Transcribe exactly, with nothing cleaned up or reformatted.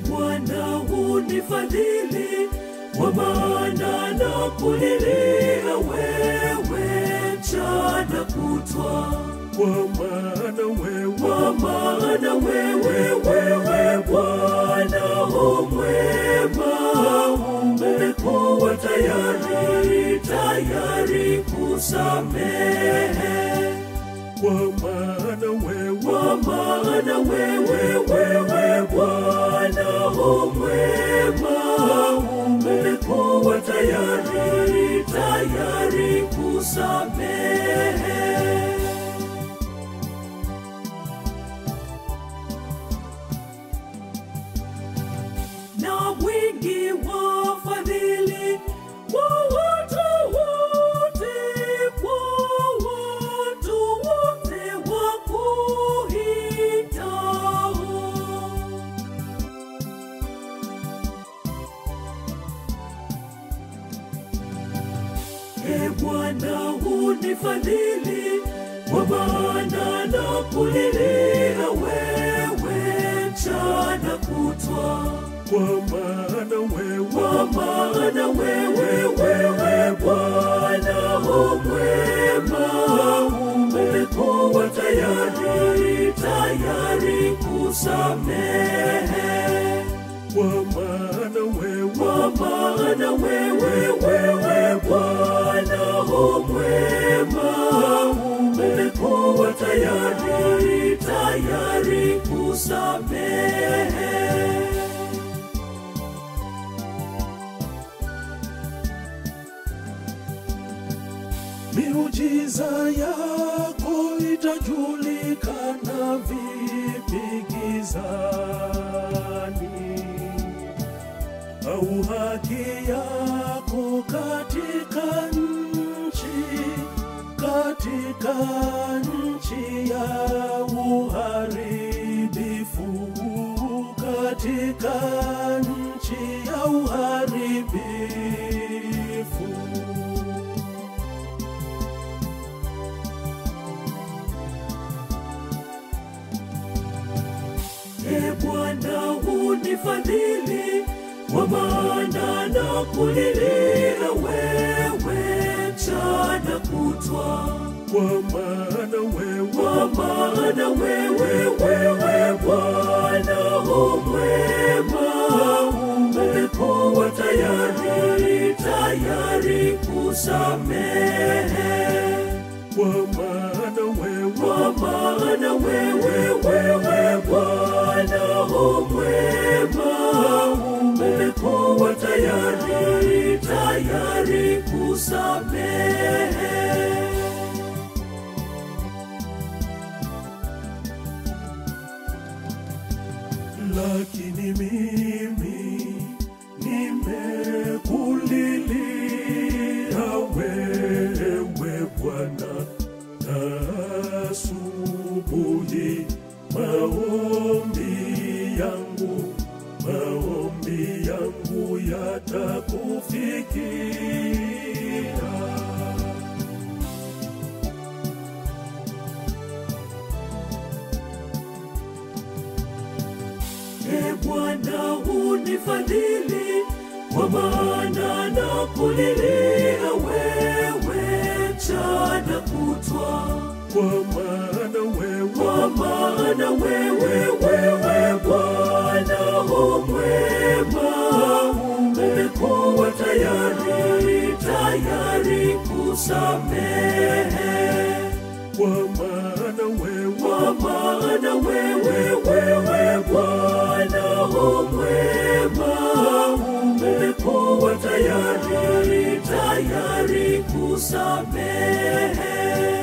Bwana unifadhili, kwa maana nakulilia wewe mchana kutwa. Kwa maana wewe, kwa maana wewe, wewe Bwana umwema, umekuwa tayari, tayari kusamehe. Kwa maana wewe, kwa maana wewe, wewe Bwana umwema, umekuwa tayari, tayari kusamehe. Na wingi wa fadhili kwa watu wote, kwa watu wote wakuitao. Ee Bwana unifadhili, kwa maana nakulilia wewe mchana kutwa. Kwa maana wewe, kwa maana wewe, wewe Bwana umwema, umekuwa tayari, tayari kusamehe. Kwa maana wewe, kwa maana wewe, wewe Bwana umwema, umekuwa tayari, tayari kusamehe. miujiza yako itajulikana vipi gizani, au haki yako katika nchi, katika nchi ya uharibifu, katika nchi ya uharibifu. Ee Bwana unifadhili, kwa maana nakulilia wewe mchana kutwa. Kwa maana wewe, kwa maana wewe, wewe Bwana umwema, umekuwa tayari, tayari kusamehe. Kwa maana wewe, kwa maana wewe, wewe Bwana umwema, umekuwa tayari, tayari kusamehe. lakini mimi nimekulilia wewe Bwana, na asubuhi maombi yangu, maombi yangu yatakufikia. Ee Bwana unifadhili, kwa maana nakulilia wewe mchana kutwa. Kwa maana wewe, kwa maana wewe, wewe Bwana umwema, umekuwa tayari, tayari kusamehe. kwa maana wewe, kwa maana wewe, wewe Bwana umwema, umekuwa tayari, tayari kusamehe.